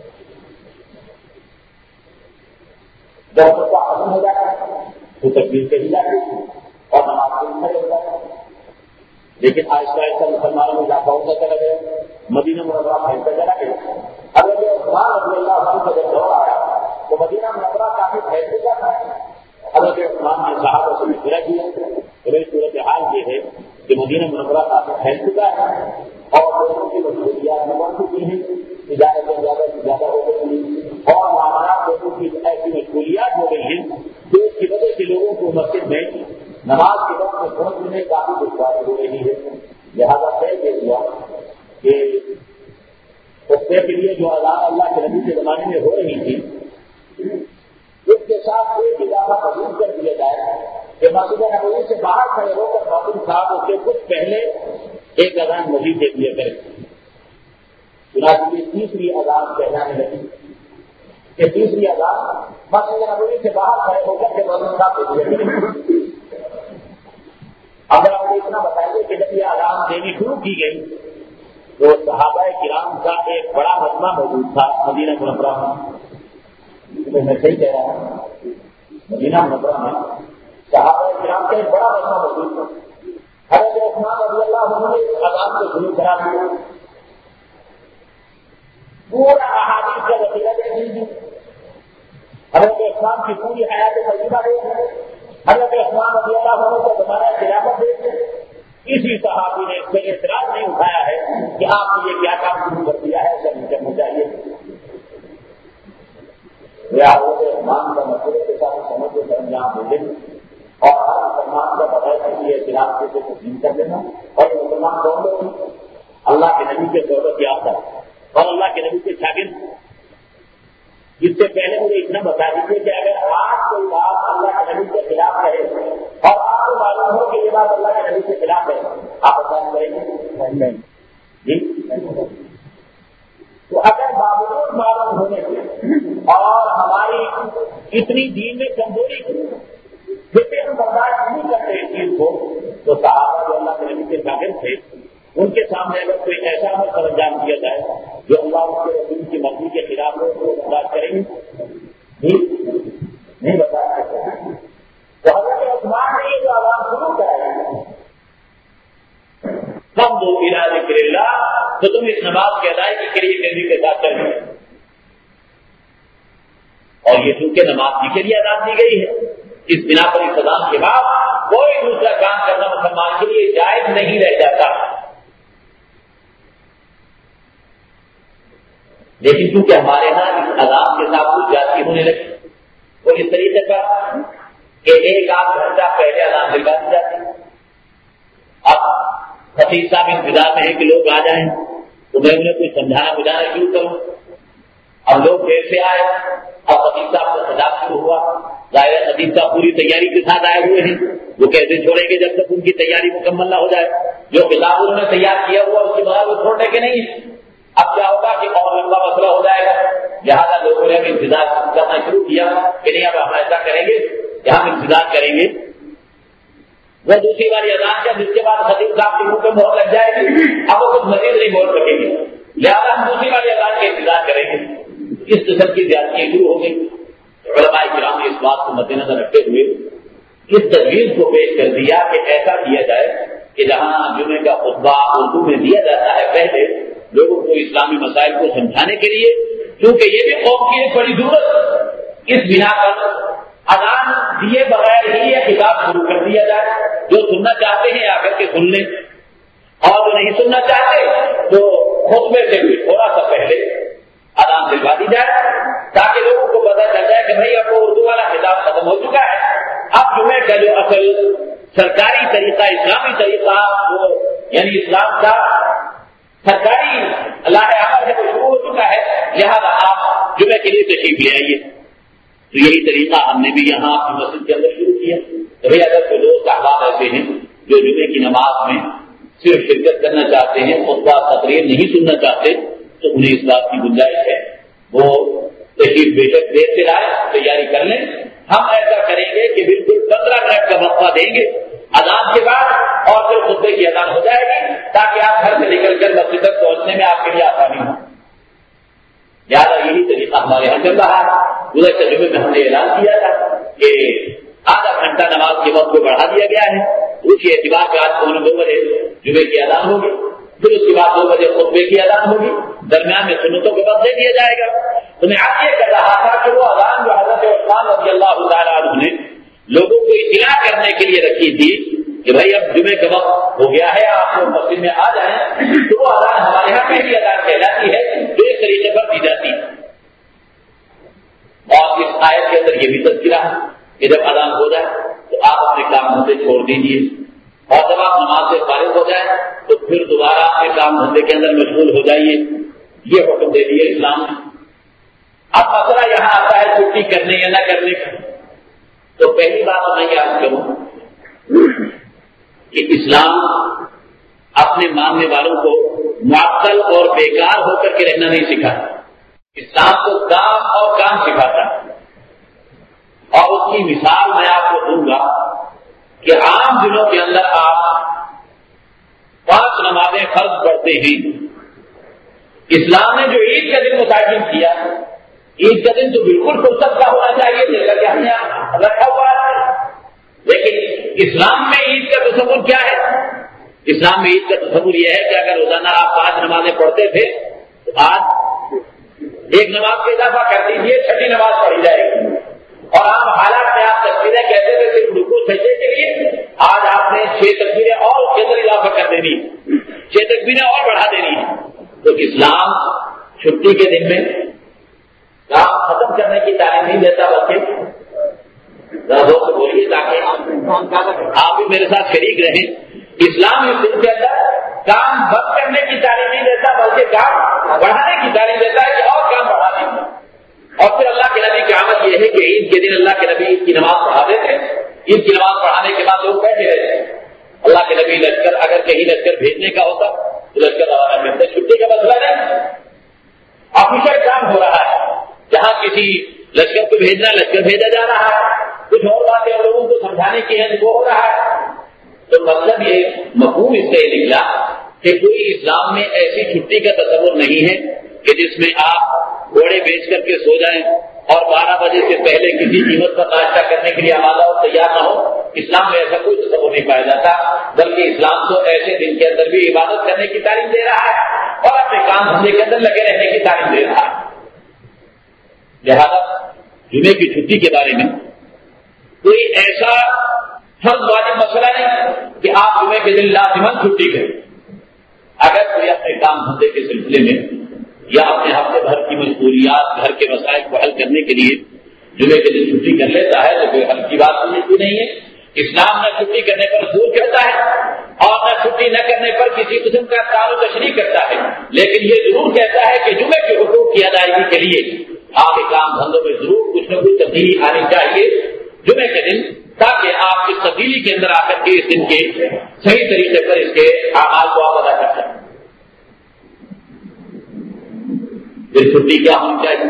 جب اس کا ختم ہو جاتا تو تکبیر کہی جاتی اور نماز کے کھڑے ہو جاتا. لیکن آہستہ آہستہ مسلمانوں میں اضافہ ہوتا چلا گیا, مدینہ منورہ پھیلتا چلا گیا. اگر عثمان رضی اللہ عنہ کا جب دور آیا تو مدینہ منورہ کافی پھیل چکا تھا. حضرت عثمان نے صحابہ سے مشورہ کیا, میری صورت حال یہ ہے کہ مدینہ منورہ کافی پھیل چکا ہے اور لوگوں کی مشغولیات میں بڑھ چکی ہیں, تجارتیں زیادہ سے زیادہ ہو گئی ہیں اور معاملات لوگوں کی ایسی مشغولیات ہو گئی ہیں جو اس کی وجہ سے لوگوں کو مسجد میں نماز کے وقت میں پہنچنے میں کافی دشواری ہو رہی ہے. لہٰذا طے یہ ہوا کہ خطبے کے لیے جو اذان اللہ کے نبی کے زمانے میں ہو رہی تھی اس کے ساتھ ایک اضافہ مزید کر دیا جائے کہ مسجد نبوی سے باہر کھڑے ہو کر مؤذن صاحب اس سے کچھ پہلے ایک اذان مزید دے دیا کرے. چنانچہ یہ تیسری اذان کہلانے لگی کہ تیسری اذان مسجد نبوی سے باہر کھڑے ہو کر کے مؤذن صاحب دے دیا کرے. اگر آپ اتنا بتائیے کہ جب یہ اذان دینی شروع کی گئی تو صحابہ کرام کا ایک بڑا مجمع موجود تھا مدینہ منورہ میں. میں صحیح کہہ رہا ہوں, مدینہ منورہ میں صحابہ کرام کا ایک بڑا مجمع موجود تھا. حضرت عثمان رضی اللہ عنہ نے اس اذان کو شروع کرا دیا, پورا احادیث کا وسیلہ دے دیجیے. حضرت عثمان کی پوری حیات طیبہ دے دی, حضرت عثمان رضی اللہ عنہ کا زمانہ خلافت دے دی. کسی صحابی نے اس پہ اعتراض نہیں اٹھایا ہے کہ آپ نے یہ کیا کام شروع کر دیا ہے, سب کرنا چاہیے. حضرت عثمان کا مسئلے کے ساتھ سمجھ کر انجام دے دیں اور ہر مسلمان کا بغیر کسی اعتراض سے تسلیم کر دینا. اور یہ مسلمان کون لوگ ہیں؟ اللہ کے نبی کے دولت یافتہ اور اللہ کے نبی کے شاگرد. اس سے پہلے مجھے اتنا بتا دیجیے کہ اگر آج کوئی بات اللہ کے نبی کے خلاف رہے اور آپ کو معلوم ہو کہ یہ بات اللہ کے نبی کے خلاف ہے, آپ بتائیں کریں گے جی؟ تو اگر باوجود معلوم ہونے سے اور ہماری اتنی دین میں کمزوری پھر بھی ہم برداشت نہیں کرتے اس چیز کو, تو صحابہ جو اللہ کے نبی کے شاگرد تھے ان کے سامنے اگر کوئی ایسا عمل سر انجام دیا جائے جو اللہ کے رسول کی مرضی کے خلاف ہو تو برداشت کریں گے نہیں بتا سکتے. تو حضرت عثمان نے یہ جو آواز شروع کرائی ہم دو الہ ذکر اللہ, تو تم اس نماز کی ادائیگی کے لیے نبی کے ساتھ چل رہے. اور یہ چونکہ نماز کے لیے ادا دی گئی ہے, اس بنا پر اس اذان کے بعد کوئی دوسرا کام کرنا مسلمان کے لیے جائز نہیں رہ جاتا. لیکن کیونکہ ہمارے یہاں اس اذان کے ساتھ کچھ جاتی ہونے لگی, وہ اس طریقے پر کہ ایک آدھ گھنٹہ پہلے اذان دلوا دی جاتی. اب خطیب صاحب انتظار میں ہے کہ لوگ آ جائیں تو میں انہیں کوئی سمجھانا بجانا شروع کروں. اب لوگ دیر سے آئے, اب خطیب صاحب کا خطاب شروع ہوا. ظاہر خطیب صاحب پوری تیاری کے ساتھ آئے ہوئے ہیں, وہ کیسے چھوڑیں گے جب تک ان کی تیاری مکمل نہ ہو جائے. جو خطاب انہوں نے تیار کیا ہوا اس کے بعد وہ چھوڑنے کے نہیں. اب کیا ہوگا کہ اور لمبا مسئلہ ہو جائے گا. لہٰذا لوگوں نے انتظار کرنا شروع کیا کہ نہیں اب ہم ایسا کریں گے کہ ہم انتظار کریں گے. وہ دوسری والی اذان کا جس کے بعد خطیب صاحب کے منہ پہ مہر لگ جائے گی, اب وہ کچھ مزید نہیں بول سکیں گے. لہٰذا ہم دوسری والی اذان کا انتظار کریں گے. اس قسم کی زیادتیاں شروع ہو گئی. علماء کرام نے اس بات کو مد نظر رکھتے ہوئے اس تجویز کو پیش کر دیا کہ ایسا کیا جائے کہ جہاں جمعے کا خطبہ اردو میں دیا جاتا ہے پہلے لوگوں کو اسلامی مسائل کو سمجھانے کے لیے, کیونکہ یہ بھی قوم کی ایک بڑی ضرورت, اس بنا پر اذان دیے بغیر ہی یہ کتاب شروع کر دیا جائے. جو سننا چاہتے ہیں آ کر کے سن لیں, اور جو نہیں سننا چاہتے تو خطبے سے بھی تھوڑا سا پہلے اذان دلوا دی جائے تاکہ لوگوں کو پتہ چل جائے کہ بھائی اب وہ اردو والا خطاب ختم ہو چکا ہے. اب جمعے کا جو اصل سرکاری طریقہ, اسلامی طریقہ, وہ یعنی اسلام کا سرکاری لاہ عمل ہے وہ شروع ہو چکا ہے. لہٰذا آپ جمعے کے لیے تشریف لے آئیے. تو یہی طریقہ ہم نے بھی یہاں اپنی مسجد کے اندر شروع کیا. تو بھائی اگر کوئی دوست احباب ایسے ہیں جو جمعے کی نماز میں صرف شرکت کرنا چاہتے ہیں، خطبہ تقریر نہیں سننا چاہتے، تو انہیں اس بات کی گنجائش ہے وہ تشریف بے شک دیر سے لائے، تیاری کر لیں. ہم ایسا کریں گے کہ بالکل 15 منٹ کا وقفہ دیں گے اذان کے بعد، اور پھر خطبے کی اذان ہو جائے گی تاکہ آپ گھر سے نکل کر مسجد تک پہنچنے میں آپ کے لیے آسانی ہو. لہٰذا یہی طریقہ ہمارے یہاں چل رہا ہے. گزشتہ جمعے میں ہم نے اعلان کیا تھا کہ آدھا گھنٹہ نماز کے وقت کو بڑھا دیا گیا ہے. اسی اعتبار سے آج 2 بجے جمعے کی اذان ہوگی، پھر اس کے بعد 2 بجے خطبے کی اذان ہوگی، درمیان میں سنتوں کو وقت دے دیا جائے گا. تو میں آج یہ کر رہا تھا کہ وہ اذان جو حضرت عثمان رضی اللہ تعالیٰ عنہ نے لوگوں کو اطلاع کرنے کے لیے رکھی تھی کہ بھائی اب جمعے کا وقت ہو گیا ہے، آپ لوگ مسجد میں آ جائیں، تو وہ اذان ہمارے یہاں پہلی اذان کہلاتی ہے جو اس طریقے پر دی جاتی ہے. اور اس آیت کے اندر یہ بھی تذکرہ ہے کہ جب اذان ہو جائے تو آپ اپنے کام سے چھوڑ دیجیے، اور جب آپ نماز سے فارغ ہو جائیں تو پھر دوبارہ اپنے کام دھندے کے اندر مشغول ہو جائیے. یہ حکم دے دیے اسلام نے. اب مسئلہ یہاں آتا ہے چھٹی کرنے یا نہ کرنے کا. تو پہلی بات میں یاد کروں کہ اسلام اپنے ماننے والوں کو معطل اور بیکار ہو کر کے رہنا نہیں سکھاتا. اسلام کو کام اور کام سکھاتا ہے. اور اس کی مثال میں آپ کو دوں گا کہ عام دنوں کے اندر آپ 5 نمازیں فرض پڑھتے ہیں. اسلام نے جو عید کا دن متعین کیا، عید کا دن تو بالکل فرصت کا ہونا چاہیے جیسا کہ ہم نے رکھا ہوا ہے، لیکن اسلام میں عید کا تصور کیا ہے؟ اسلام میں عید کا تصور یہ ہے کہ اگر روزانہ آپ 5 نمازیں پڑھتے تھے تو آج 1 نماز کا اضافہ کر دیجیے، 6ٹھی نماز پڑھی جائے گی. اور عام حالات میں آپ تکبیریں کہتے تھے صرف رکوع سجدے کے لیے، آج آپ نے 6 تکبیریں اور اس کے اندر اضافہ کر دینی، 6 تکبیریں اور بڑھا دینی. تو اسلام چھٹی کے دن میں کام ختم کرنے کی تعلیم نہیں دیتا، بلکہ ذرا سے بولیے تاکہ آپ بھی میرے ساتھ شریک رہیں. اسلام اس دن کے اندر کام بند کرنے کی تعلیم نہیں دیتا، بلکہ کام بڑھانے کی تعلیم دیتا ہے کہ اور کام بڑھا دیں. اور پھر اللہ کے نبی کی آمد یہ ہے کہ عید کے دن اللہ کے نبی عید کی نماز پڑھاتے تھے. عید کی نماز پڑھانے کے بعد لوگ بیٹھے رہتے. اللہ کے نبی لشکر اگر کہیں لشکر بھیجنے کا ہوتا تو لشکر روانہ کرتے. چھٹی کا مسئلہ نہیں، آفیشل کام ہو رہا ہے. جہاں کسی لشکر کو بھیجنا، لشکر بھیجا جا رہا ہے. کچھ اور باتیں لوگوں کو سمجھانے کی ہیں وہ ہو رہا ہے. تو مطلب یہ مفہوم اس سے نکلا کہ کوئی اسلام میں ایسی چھٹی کا تصور نہیں ہے کہ جس میں آپ گھوڑے بیچ کر کے سو جائیں اور 12 بجے سے پہلے کسی قیمت پر ناشتہ کرنے کے لیے آمادہ اور تیار نہ ہو. اسلام میں ایسا کوئی تصور نہیں پایا جاتا، بلکہ اسلام تو ایسے دن کے اندر بھی عبادت کرنے کی تعلیم دے رہا ہے اور اپنے کام دھندے کے اندر لگے رہنے کی تعلیم دے رہا ہے. لہٰذا جمعے کی چھٹی کے بارے میں کوئی ایسا فرض واجب مسئلہ نہیں کہ آپ جمعے کے دن لازماً چھٹی کریں. اگر کوئی اپنے کام دھندے کے سلسلے میں یا اپنے ہفتے بھر کی مشغولیات، گھر کے مسائل کو حل کرنے کے لیے جمعے کے دن چھٹی کر لیتا ہے تو کوئی حل کی بات نہیں ہے. اسلام نہ چھٹی کرنے پر زور کرتا ہے اور نہ چھٹی نہ کرنے پر کسی قسم کا تعارف تشریح کرتا ہے، لیکن یہ ضرور کہتا ہے کہ جمعے کے حقوق کی ادائیگی کے لیے آپ کے کام دھندوں میں ضرور کچھ نہ کچھ تبدیلی آنی چاہیے جمعے کے دن، تاکہ آپ اس تبدیلی کے اندر آ کر کے اس دن کے صحیح طریقے پر اس کے اعمال کو آپ ادا کر سکیں. پھر چھٹی کیا ہونی چاہیے؟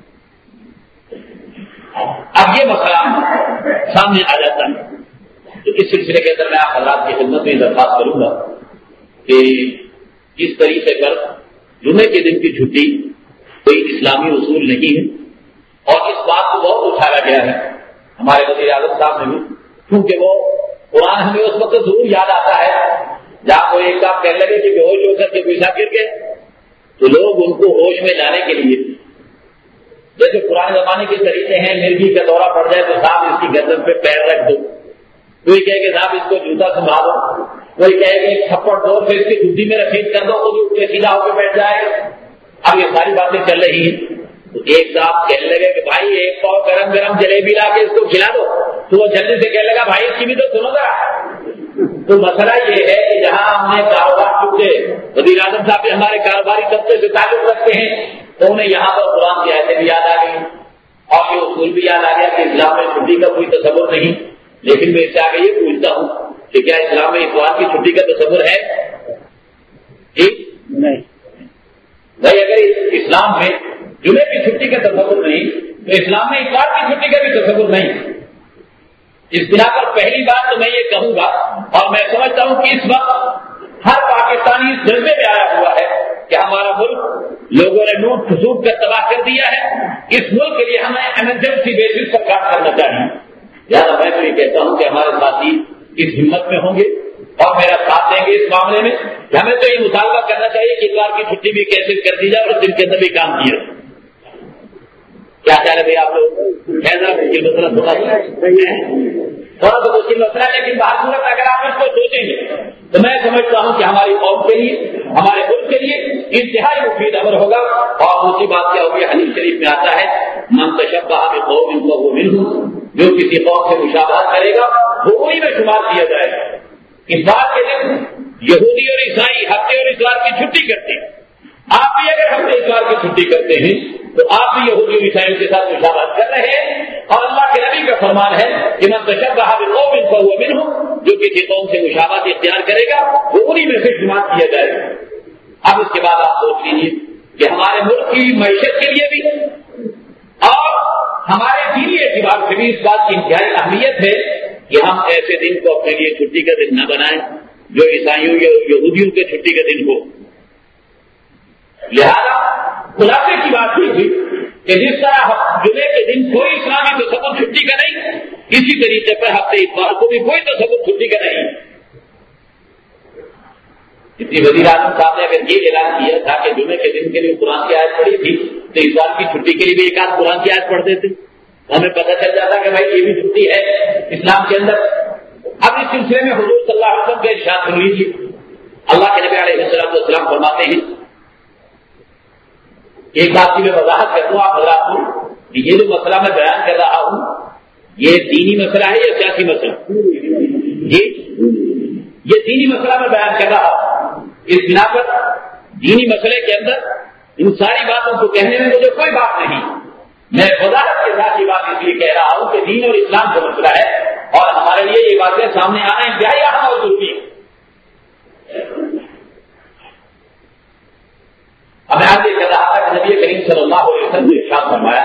اب یہ مسئلہ سامنے آ جاتا ہے. تو اس سلسلے کے اندر میں آپ حضرات کی خدمت میں درخواست کروں گا کہ اس طریقے پر جمعے کے دن کی چھٹی کوئی اسلامی اصول نہیں ہے، اور اس بات کو بہت اٹھایا گیا ہے ہمارے وزیر اعظم صاحب نے بھی، کیونکہ وہ قرآن ہمیں اس وقت ضرور یاد آتا ہے جہاں کوئی ایک کام کہنے لگے کہ بے ہوش ہو کر کے پیچھا گر گئے تو لوگ ان کو ہوش میں لانے کے لیے جیسے پرانے زمانے کے طریقے ہیں، مرغی کا دورہ پڑ جائے تو صاحب اس کی گردن پہ پیر رکھ دو، کوئی کہے کہ صاحب اس کو جوتا سنبھالو، کوئی کہے کہ ایک تھپڑ دو پھر اس کی گدی میں رسید کر دو تو اس کے سیدھا ہو کے بیٹھ جائے. اب یہ ساری باتیں چل رہی ہیں تو ایک صاحب کہنے لگے کہ بھائی ایک پاؤ گرم گرم جلیبی لا کے اس کو کھلا دو، تو وہ جلدی سے کہنے لگا بھائی اس کی بھی تو سنو گا. تو مسئلہ یہ ہے کہ جہاں ہم نے کاروبار چکے وزیر اعظم صاحب ہمارے کاروباری طبقے سے تعلق رکھتے ہیں تو انہیں یہاں پر قرآن کی آیتیں بھی یاد آ گئی اور یہ اصول بھی یاد آ گیا کہ اسلام میں چھٹی کا کوئی تصور نہیں، لیکن میں اس سے آگے یہ پوچھتا ہوں کہ کیا اسلام میں اتوار کی چھٹی کا تصور ہے؟ ٹھیک نہیں بھائی، اگر اسلام میں جمعے کی چھٹی کا تصور نہیں تو اسلام میں اتوار کی چھٹی کا بھی تصور نہیں۔ اس بنا پر پہلی بات تو میں یہ کہوں گا، اور میں سمجھتا ہوں کہ اس وقت ہر پاکستانی اس جذبے میں آیا ہوا ہے کہ ہمارا ملک لوگوں نے لوٹ کھسوٹ کر تباہ کر دیا ہے، اس ملک کے لیے ہمیں ایمرجنسی بیسس پر کام کرنا چاہیے۔ لہٰذا میں تو یہ کہتا ہوں کہ ہمارے ساتھی اس ہمت میں ہوں گے اور میرا ساتھ دیں گے اس معاملے میں کہ ہمیں تو یہ مطالبہ کرنا چاہیے کہ اتوار کی چھٹی بھی کیسے کر دی جائے اور دن کے اندر بھی کام کیا۔ کیا چاہ رہے بھائی آپ لوگ؟ تھوڑا تو مشکل مسئلہ ہے، لیکن بات صورت اگر آپ اس کو سوچیں گے تو میں سمجھتا ہوں کہ ہماری قوم کے لیے، ہمارے ملک کے لیے انتہائی مفید امر ہوگا۔ اور دوسری بات کیا ہوگی، حدیث شریف میں آتا ہے من تشبہ بقوم فہو منہم، جو کسی قوم سے مشابہت کرے گا وہ وہی میں شمار کیا جائے گا۔ اس بات کے دن یہودی اور عیسائی ہفتے اور اتوار کی چھٹی کرتے ہیں، آپ بھی اگر ہفتے اتوار کی چھٹی کرتے ہیں تو آپ بھی یہودی اور عیسائیوں کے ساتھ مشابہت کر رہے ہیں، اور اللہ کے نبی کا فرمان ہے کہ من تشبہ بقوم فہو منہم، جو کسی قوم سے مشابہت اختیار کرے گا وہ انہی میں سے شمار کیا جائے گا۔ اب اس کے بعد آپ سوچ لیجیے کہ ہمارے ملک کی معیشت کے لیے بھی اور ہمارے دینی اعتبار سے بھی اس بات کی انتہائی اہمیت ہے کہ ہم ایسے دن کو اپنے لیے چھٹی کا دن نہ بنائیں جو عیسائیوں یا یہودیوں کے چھٹی کا دن ہو۔ لہذا خلاصے کی بات یہ ہوئی کہ جس طرح جمعے کے دن کوئی اسلامی تصور چھٹی کا نہیں، اسی طریقے پر ہفتے اتوار کو بھی کوئی تصور چھٹی کا نہیں۔ اتنی وزیر اعظم صاحب نے اگر یہ اعلان کیا تھا کہ جمعے کے دن کے لیے قرآن کی آیت پڑھی تھی تو اتوار کی چھٹی کے لیے بھی ایک آدھ قرآن کی آیت پڑھتے تھے، ہمیں پتہ چل جاتا کہ بھائی یہ بھی چھٹی ہے اسلام کے اندر۔ اب اس سلسلے میں حضور صلی اللہ علیہ وسلم کا ارشاد سن لیجیے۔ اللہ کے نبی علیہ السلام فرماتے ہیں، ایک بات کی میں وضاحت کر دوں آپ حضرات کو کہ یہ جو مسئلہ میں بیان کر رہا ہوں یہ دینی مسئلہ ہے یا سیاسی مسئلہ؟ یہ دینی مسئلہ میں بیان کر رہا ہوں۔ اس بنا پر دینی مسئلے کے اندر ان ساری باتوں کو کہنے میں مجھے کوئی بات نہیں، میں وضاحت کے ساتھ یہ بات اس لیے کہہ رہا ہوں کہ دین اور اسلام کا مسئلہ ہے اور ہمارے لیے یہ باتیں سامنے آنا انتہائی اہم اور ضروری ہے۔ ہمیں آگے کہہ رہا تھا کہ نبی کریم صلی اللہ علیہ وسلم نے ارشاد فرمایا،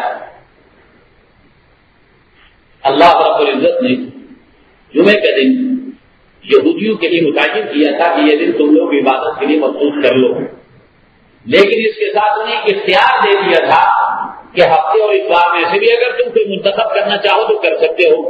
اللہ رب العزت نے جمعے کا دن یہودیوں کے لیے متعین کیا تھا کہ یہ دن تم لوگ عبادت کے لیے مخصوص کر لو، لیکن اس کے ساتھ انہیں اختیار دے دیا تھا کہ ہفتے اور اتوار میں سے بھی اگر تم کوئی منتخب کرنا چاہو تو کر سکتے ہو۔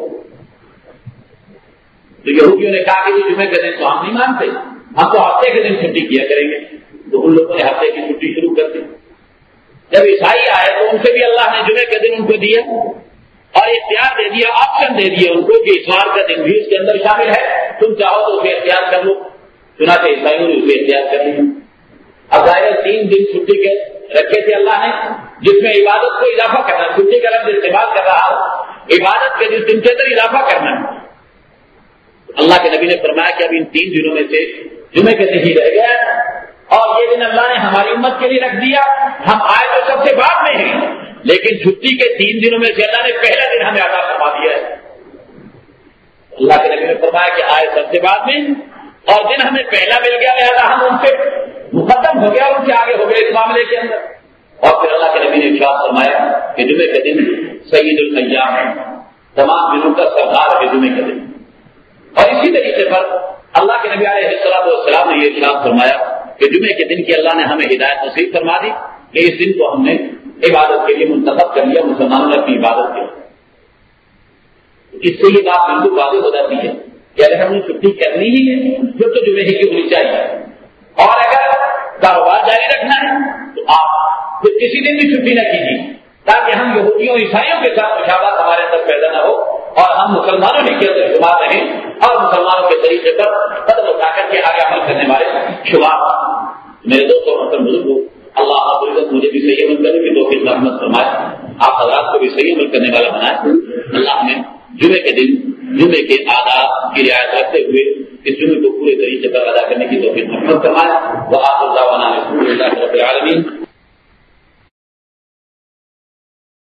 تو یہودیوں نے کہا کہ یہ جمعے کا دن تو ہم نہیں مانتے، ہم تو ہفتے کے دن چھٹی کیا کریں گے، تو ان لوگوں نے ہفتے کی چھٹی شروع کر دی۔ جب عیسائی آئے تو ان سے بھی اللہ نے جمعے کا دن ان کو دیا اور اختیار دے دیا، آپشن دے دیا ان کو کہ اتوار کا دن بھی اس کے اندر شامل ہے، تم چاہو تو اسے اختیار کر لو۔ چنانچہ عیسائیوں نے اسے اختیار کر لیا۔ اب ظاہر 3 دن چھٹی کے رکھے تھے اللہ نے جس میں عبادت کو اضافہ کرنا، چھٹی کا لفظ استعمال کر رہا ہوں، عبادت کے جس دن کے اندر اضافہ کرنا۔ اللہ کے نبی نے فرمایا کہ اب ان 3 دنوں میں سے جمعے کے دن ہی رہ گیا اور یہ دن اللہ نے ہماری امت کے لیے رکھ دیا۔ ہم آئے تو سب سے بعد میں ہیں، لیکن چھٹی کے 3 دنوں میں سے اللہ نے پہلا دن ہمیں عطا فرما دیا ہے۔ اللہ کے نبی نے فرمایا کہ آئے سب سے بعد میں اور دن ہمیں پہلا مل گیا، لہذا ہم ان سے مقدم ہو گیا، ان سے آگے ہو گئے اس معاملے کے اندر۔ اور پھر اللہ کے نبی نے ارشاد فرمایا کہ جمعے کا دن سید الايام ہے، تمام دنوں کا سردار ہے جمعے کا دن۔ اور اسی طریقے پر اللہ کے نبی علیہ السلام نے یہ ارشاد فرمایا کہ جمعے کے دن کی اللہ نے ہمیں ہدایت نصیب فرما دی کہ اس دن کو ہم نے عبادت کے لیے منتخب کر لیا، مسلمانوں نے اپنی عبادت کی۔ اس سے یہ بات بالکل واضح ہو جاتی ہے کہ اگر ہم نے چھٹی کرنی ہی ہے پھر تو جمعے کی ہونی چاہیے، اور اگر کاروبار جاری رکھنا ہے تو آپ پھر کسی دن بھی چھٹی نہ کیجیے تاکہ ہم یہودیوں عیسائیوں کے ساتھ مشابہت ہمارے اندر پیدا نہ ہو اور ہم مسلمانوں ہی کے اندر شمار رہیں اور مسلمانوں کے طریقے پر قدم اٹھا کر کے آگے عمل کرنے والے شمار۔ میرے دوستوں اور بزرگوں، اللہ رب العزت مجھے بھی صحیح عمل کرنے کی توفیق رحمت فرمائے، آپ حضرات کو بھی صحیح عمل کرنے والا بنائے۔ اللہ نے جمعے کے دن جمعے کے آداب کی رعایت رکھتے ہوئے اس جمعے کو پورے طریقے پر ادا کرنے کی توفیق رحمت فرمائے۔ وآخر دعوانا الحمد للہ رب العالمین۔